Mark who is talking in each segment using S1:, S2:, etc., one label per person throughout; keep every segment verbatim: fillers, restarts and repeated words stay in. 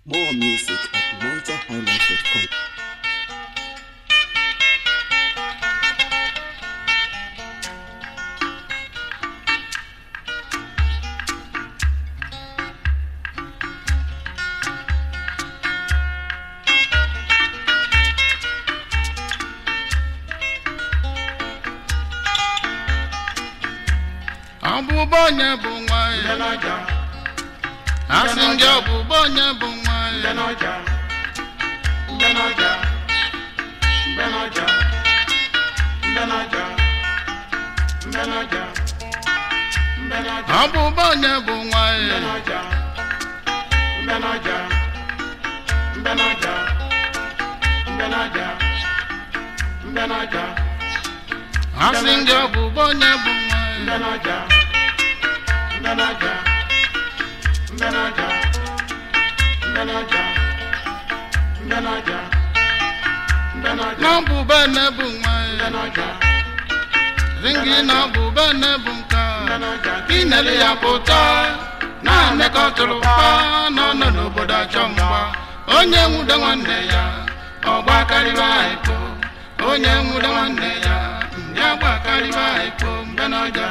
S1: More music at niger highlight dot com.
S2: Abu bonye bungwai Benaja Asinge abu bonye bungwai Benaja Benaja Benaja Benaja Benaja Benaja Abu bonye bungwai Benaja Benaja Benaja Benaja Benaja Asinge abu bonye bungwai Benaja Benaja, Benaja, Benaja, Benaja, Benaja. Nabu bene bungwai. Benaja. Ringi nabu bene bunka. Benaja. Ineli ya pota. Na neko tulupa. No no no boda chomba. Onye muda wane ya. Ogba kariba ipo. Onye muda wane ya. Nyagba kariba ipo. Benaja.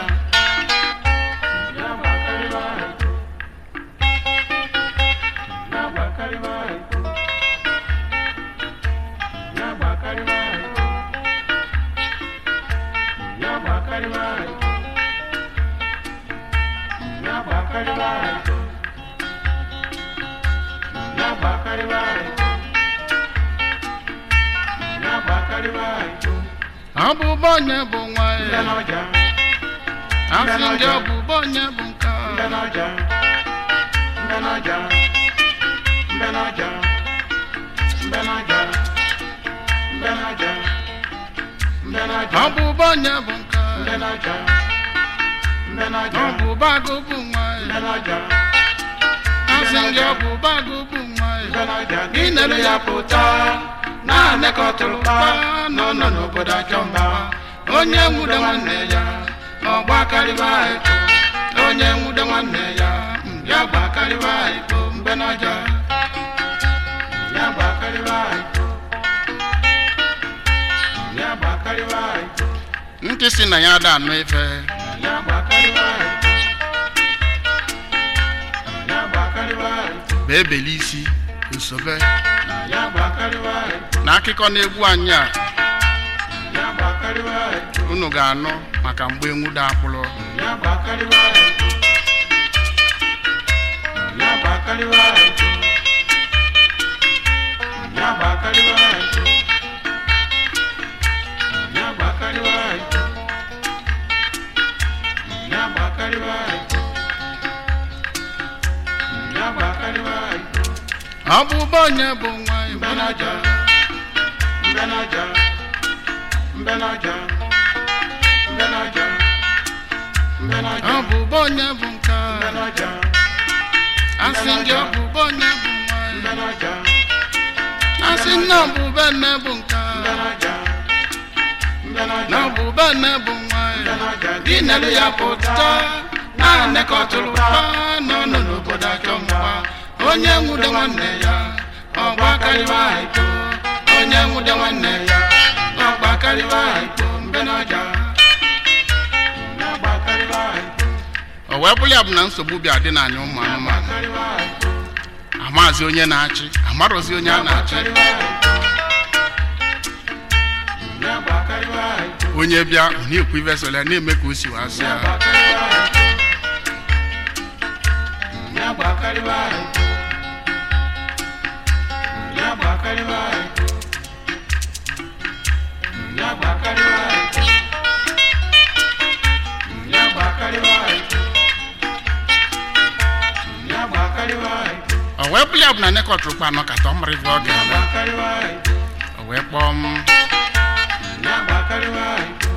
S2: Abu bonye bungwai Benaja Asinge abu bonye bunka Benaja Benaja Benaja Benaja Benaja Benaja Abu bonye bunka Benaja Benaja Abu bagu bungwai Benaja Asinge abu bagu bungwai Benaja Inele ya puta Na neko tulupa No no no boda chomba Onye muda wane ya Ogba kariba iko Onye muda wane ya Yagba kariba iko Benaja Yagba kariba iko Yagba kariba iko Nti si na ya da anu ife Yagba kariba iko Yagba kariba iko Bebelisi Usobe Na akiko na egwu anya unu ga-anụ maka mgbe enwu da akpụrụ Abu bonye bungwai Benaja Benaja Benaja Benaja Benaja Abu bonye bunka Benaja Asinge abu bonye bungwai Benaja Asinge abu bene bunka Benaja Benaja Abu bene bungwai Benaja Dinele ya pota Na neko tulupa No no no boda chomba Onye muda wane ya Ogba kariba iko Onye muda wane ya Ogba kariba iko Benaja Ogba kariba iko Owebuli abu na nsogbu bi adi na anya ụmụ anụmanụ Amazi onye na-achị Amarozi onye a na-achị Onye bịa ọ na-ekwu ife sole na-eme ka o si wasị ya Yagba kariba iko Yagba kariba iko Yagba kariba iko Yagba kariba iko Yagba kariba iko Owe buli abu na neko trupa no kata omri vlog Yagba kariba iko Owe pom Yagba kariba iko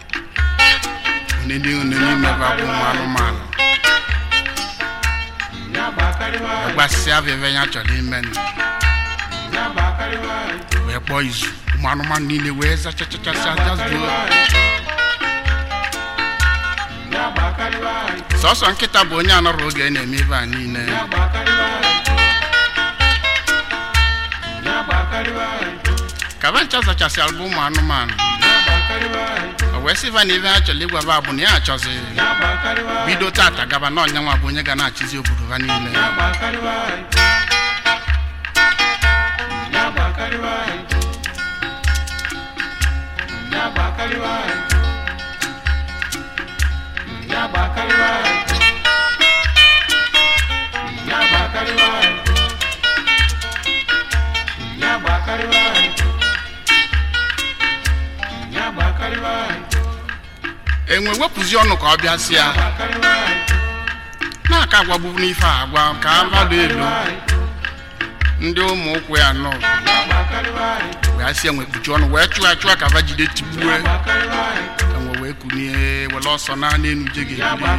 S2: Unini unini meba kumanu manu Yagba kariba iko Yagba siya veve nya chodi meni We boys, manu man nile weza cha cha cha cha just do. So so nkita bonya na roge na emi ba nile. Kavancha zachasi album anụmanụ o wee sịva na ive ha chọrọ ịgwa va bụ na ya achọzi bido tata gaba na ọnyanwa bụ onye ga na-achịzi obodo ha niile enwe wepụzi ọnụ ka ọ bịasị ya na-aka agwagbu n'ife agwa ka mmadụ elu ndị ụmụ ụkwụ ya nọ wee sị enwe kpuchi ọnụ wee chụọ achụọ ka va jide tigbue enwe wee kunie were ọsọ na n'enu je ga-ebuli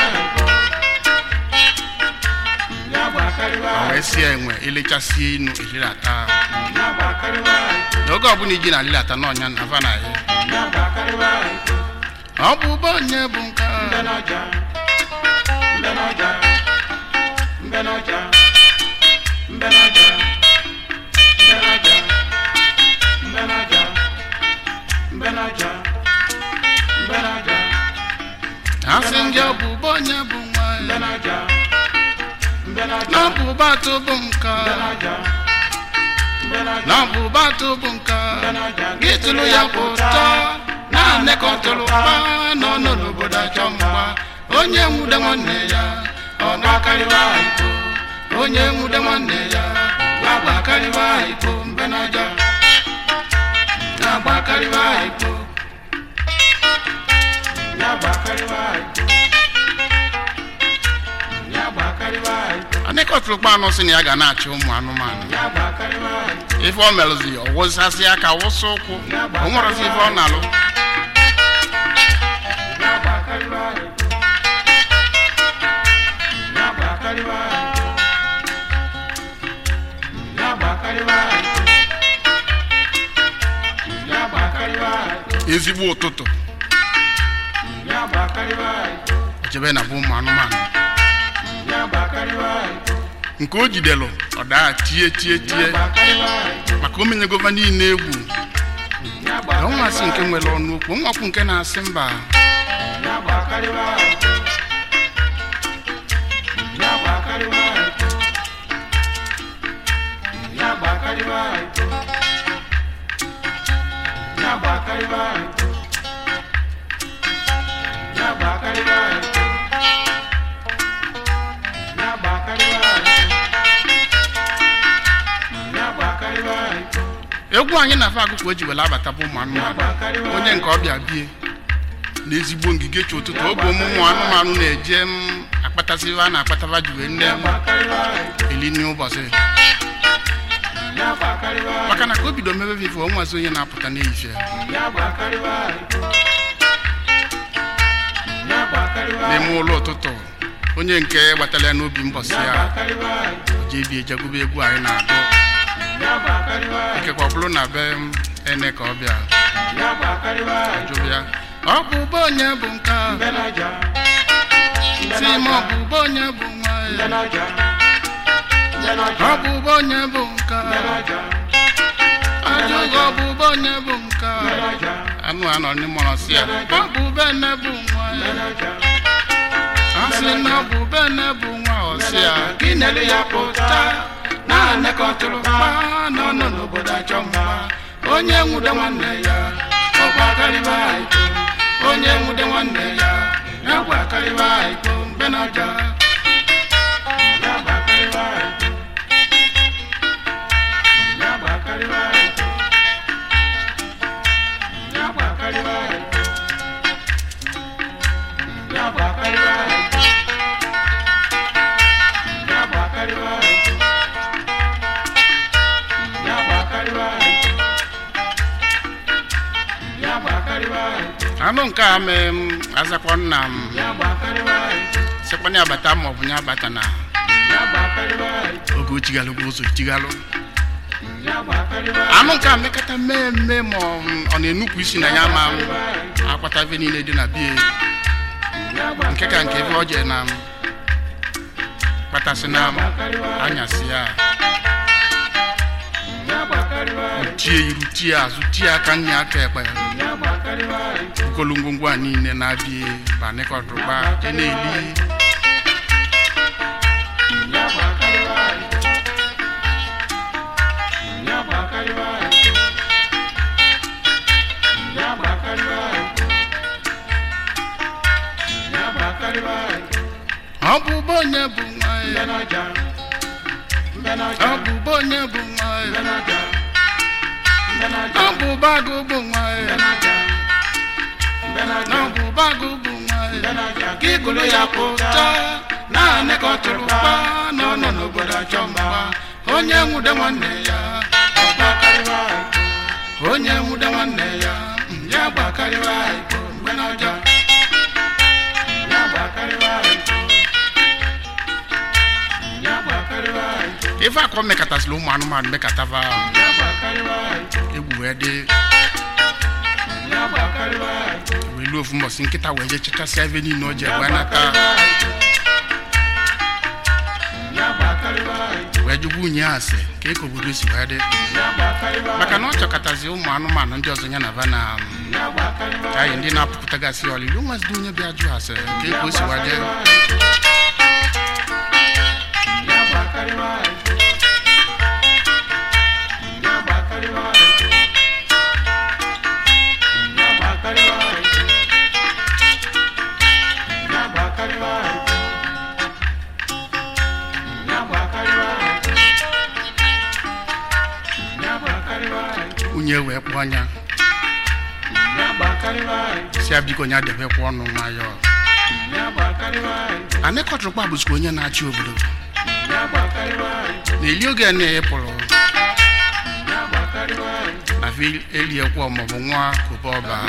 S2: wee sị enwe elechasị inu elilata n'oge ọbụla iji na alilata n'ọnya na va na ya ọ bụ ụba onye bụ nke ha sị ndị ọ bụ ụba onye bụ nwa ya na ọ bụ ụba atụ bụ nke na ọ bụ ụba atụ bụ nke gị tụrụ ya pụta na nekọtụrụ mgba nọ n'obodo achọ mgba onye nwude nwanne ya ọ na-akarịwa ikpo onye nwude nwanne ya na-agbakarịwa ikpo mbe n'ọja na-agbakarịwa ikpo na-agbakarịwa ikpo na-agbakarịwa ikpo anekọtụrụ mgba anọ sị na ya ga na-achị ụmụ anụmanụ ife ọ melụzi ọ wụsasị aka wụsụ ụkwụ o nwerezi ife ọ na-alụ ezigbo ụtụtụ jebe na bụ ụmụ anụmanụ nke o jidelụ ọ daa tie tie tie maka omenye gova niile egwu na nwa si nke nwere ọnụ okwu nwakwu nke na-asị mba egwu anyị na-afa agụkọ eji wele abata bụ ụmụ anụmanụ onye nke ọbịa bie n'ezigbo ngige chi ụtụtụ oge ụmụ anụmanụ na-eje m akpatasịva a na-akpatava ji wee nne m eli n'ụbọchị maka na ka o bido mebe vivo o nwazi onye na-apụta n'ehihie n'ime ụlọ ụtụtụ onye nke gbatara ya n'obi mbọsị ya jee bie jegube egwu anyị na-agụ ikekwa bụrụ na be ene ka ọ bịa jụbịa ọ bụ ụba onye bụ nke si ma ọ bụ ụba onye bụ nwa ya ọ bụ ụba onye bụ nke ajụghị ọ bụ ụba onye bụ nke anụ anọ n'ịmọrọ si ya ọ bụ ụba ene bụ nwa ya a sị na ọ bụ ụba ene bụ nwa ọsị ya gị nelu ya pụta na nekọtụrụ mgba nọ n'obodo achọ mgba onye nwude nwanne ya ọ gbakarịwa ikpo onye nwude nwanne ya ya gbakarịwa ikpo mbe n'ọja ya gbakarịwa ikpo ya gbakarịwa ikpo ya gbakarịwa ikpo ya gbakarịwa ikpo ya gbakarịwa ikpo anụ nke a mee m azakwa nna m sekwana abata ma ọ bụ ya abata na oge o chigalụ bụ ụzọ chigalụ anụ nke a mekata mee mme ma ọ na-enupụ isi na ya ma akpata ebe niile dị na bie nke ka nke ebe ọ jee na kpatasị na anyasị ya tie iru tie azụ tie aka nya aka ekpe kolungungwa niile na-abịa banekọtụkpa je na-eli Abu bonye bungai Abu bonye bungai Abu bagu bungai Abu bagu bungai Kigulu ya pota na nekotulupa no no no boda chomba onye mude wanne ya onye mude wanne ya ya bakari wa benaja ya bakari wa if I come make a slow man, man make a tava. We love must think it away. Just seven in no Javanata. Where you go, yes, cake of this ready. But I know Chakatazio, man, man, and just in Havana. I ended up to Tagasio. You must do your bad dress. Cake was ready. Unyewe kwanya siabiko nya debe kwa no mayo anekotokwa busko nya na achi obodo na elioge na epolo na fil elie kwa mo nwa ko boba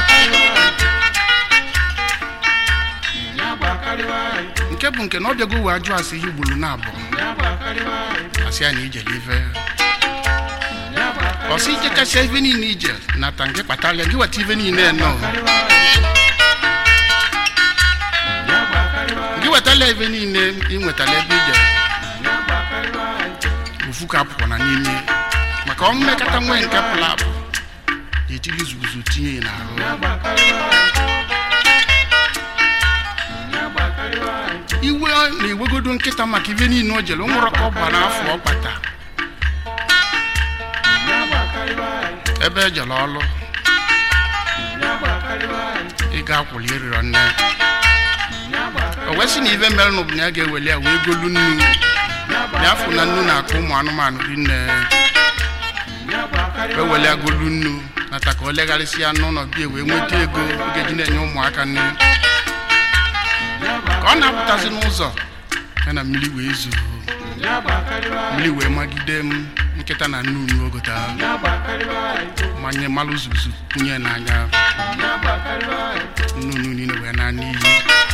S2: nke bụ nke na obiago wa aju asi yubulu na abo asi ani jelive Osi jeka seveni Niger na tange patale ngiwa tiveni ne no ngiwa tale veni ne inwetale bije ufuka pọ na n'ime maka omme kata nwe nke plap yetili zuguzu tinye na arụ iwe na iwegodo nkịta maka iveni no jelo nwụrụ ka ọ gba n'afọ ọkpata ebe jelo ọlụ ị ga-akwụli eriri nne o wesi na ive mere n'obodo ya ga-eweli ya wee golu nnu ya afụ na nnu na-akụ ụmụ anụmanụ dị nne wee weli ya golu nnu nata ka o legharịsị ya n'ụlọ bie wee nweta ego oge ji na-enye ụmụaka nne ka ọ na-apụtazi n'ụzọ ya na mmiri wee zuo mmiri wee magide m nkịta na nnu nnu ogota manye malụ zuzu kwunye n'anya nnu nnu niile wee na n'iyi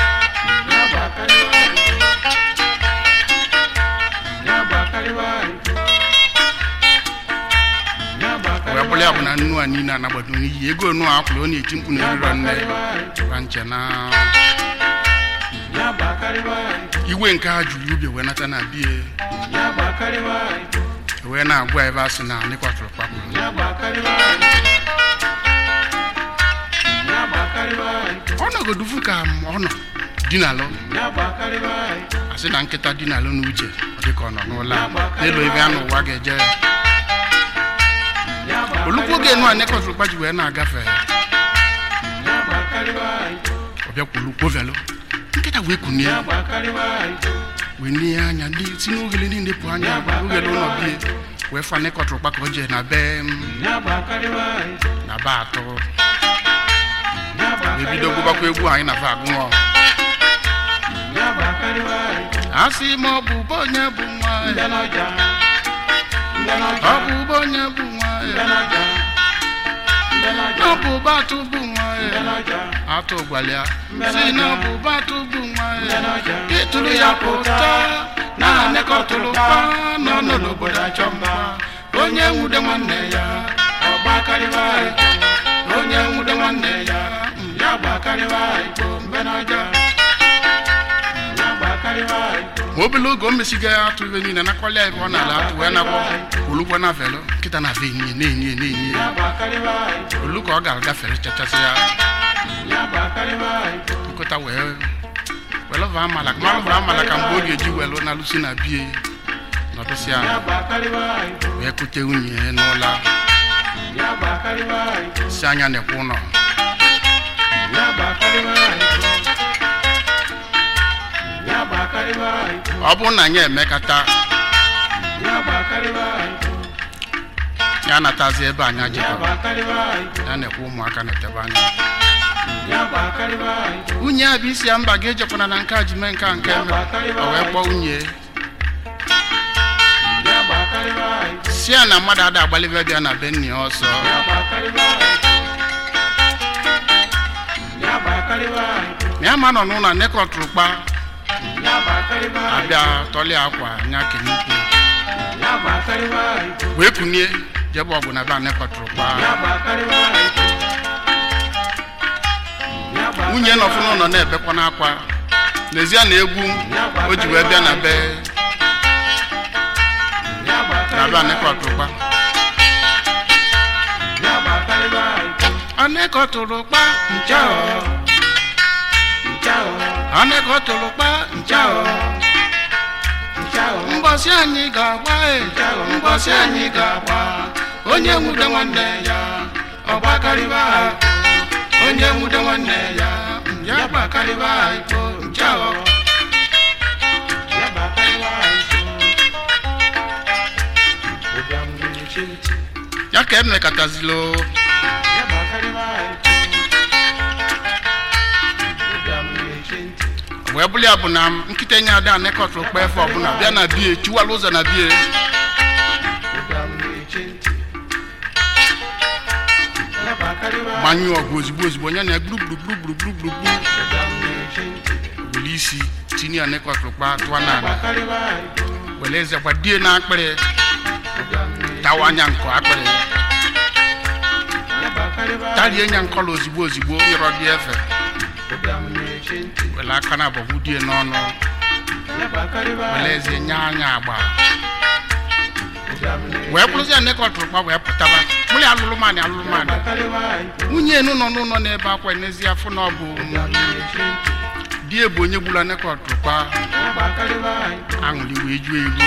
S2: wee bụla ya bụ na nnu a niile anagbado n'iyi ego nnu a kwụrụ ọ na-eti mkpu na eriro nne ba nche na iwe nke ha juru ubi wee nata na bie wee na-agwa ebe asị na n'ịkwatụrụ kpakpụ ọ nọgodufu ka ọ nọ dinalụ asị na nkịta dinalụ n'uche ọ dịka ọ nọ n'ụlọ n'elu ebe a n'ụwa ga-eje olukwu oge nụ a n'ịkwatụrụ kpaji wee na-agafe ọ bịakwa olukwu velụ nkịta wee kunie wee nie anya ndị si n'ogele niile pụ anya ogele ụlọ bie wee fa n'ịkọtụrụ kpaka o jee na be na be atọ ebido gụbakwa egwu anyị na va agụọ asị ma ọ bụ onye bụ nwa ọ bụ onye bụ nwa ọ bụ batụ bụ nwa atụ gbalịa si na ọ bụ batụ bụ nwa ịtụrụ ya pụta na nekọtụrụ pa nọ n'obodo achọ mma onye nwude nwanne ya ọ gbakarịwa onye nwude nwanne ya ya gbakarịwa igbo mbe n'ọja obele oge o mesiga ya atụ ibe niile nakwali ya ebe ọ na-ala atụ wee nakwọ olugbo na velo kita na ve ni ni ni ni oluko ga ga fere chachasi ya kota we welo va mala ma va mala ka mboge ji welo na lusi na bie no to sia we kote unye no la sanya ne kuno obu na nye emekata ya na tazi ebe anya jikọ ya na-ekwu ụmụaka na-etebe anya unye a bụ isi ya mba ga-ejekwana na nke a ji mee nke a nke eme o wee kpọọ unye si ya na mmadụ ada agbalibe bịa na be nni ọsọ ya ma nọ n'ụlọ nekọtụrụkpa abịa tọli akwa nya kenukwu wee kunie jebe ọgụ na be nekọtụrụkpa nwunye nọfụ n'ụlọ na-ebekwa n'akwa n'ezie na egwu o ji wee bịa na be na be nekọtụrụkpa anekọtụrụkpa nchao anekọtụrụkpa nchao mgbọsị anyị ga-agba mgbọsị anyị ga-agba onye nwude nwanne ya ọgbakarịba onye nwude nwanne ya ya gbakarịba ikpo nchao ya ka emekatazilo wee bụli ya bụ na nkịta nye ada nekọtụrụkpa efe ọbụla bịa na bie chiwala ụzọ na bie gbanyụ ọgụ ozigbo ozigbo onye na gburugburu wele isi tinye ya nekọtụrụkpa tụọ n'ala wele eze gbadie na akpịrị tawa anya nkọ akpịrị tarie nya nkọla ozigbo ozigbo ịrọ dị efe wele aka na abọgbu die n'ọnụ wele eze nya anya agba wee bụrụzi ya nekọtụrụkpa wee pụtaba bụrụ ya alụlụmanị alụlụmanị nwunye enu nọ n'ụlọ n'ebe akwa n'ezi afọ na ọ bụ di ebu onye gbula nekọtụrụkpa aṅụrị wee juo iru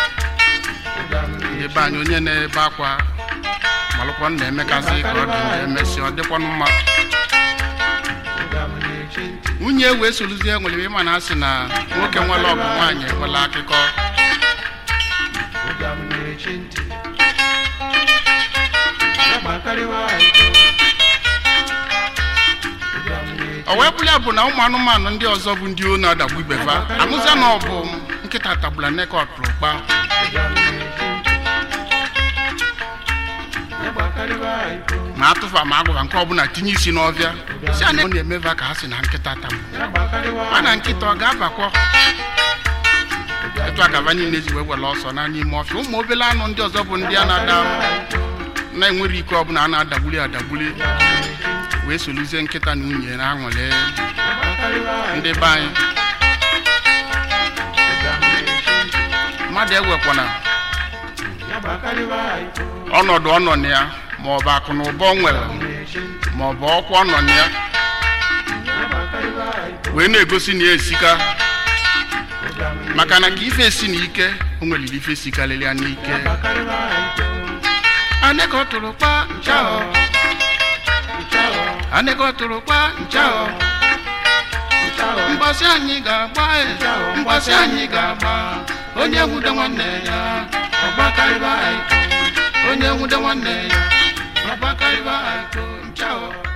S2: ebe anyị onye na-ebe akwa malụkwa na-emekasị ka ọ dị na-emesi ọ dịkwanụ mma nwunye wee soluzie nwere ịma na asị na nwoke nwere ọgụ nwaanyị enwela akụkọ o wee bụrụ ya bụ na ụmụ anụmanụ ndị ọzọ bụ ndị onu adagbu ibefa anụzia na ọ bụ nkịta tagbula nekọtụrụkpa ma atụfa ma agwụba nke ọbụla tinye isi n'ọbịa si a na-emeva ka ha si na nkịta tagbu mana nkịta ọ ga-abakwa etu agaba niile ji wee were ọsọ na n'ime ọfịa ụmụ obele anụ ndị ọzọ bụ ndị a na-ada na-enwere ike ọbụla a na-adagbuli adagbuli wee soluzie nkịta na nwunye na aṅụle ndị be anyị mmadụ ewekwana ọnọdụ ọ nọ na ya ma ọ bụ akụ na ụba ọ nwere ma ọ bụ ọkwa ọ nọ na ya wee na-egosi na ya esika maka na ka ife esi na ike o nweliri ife sikarịrị ya n'ike anekọtụrụkpa nchao anekọtụrụkpa nchao mgbasị anyị ga-agba mgbasị anyị ga-agba onye nwude nwanne ya ọgbakarịba onye nwude nwanne ya ọgbakarịba nchao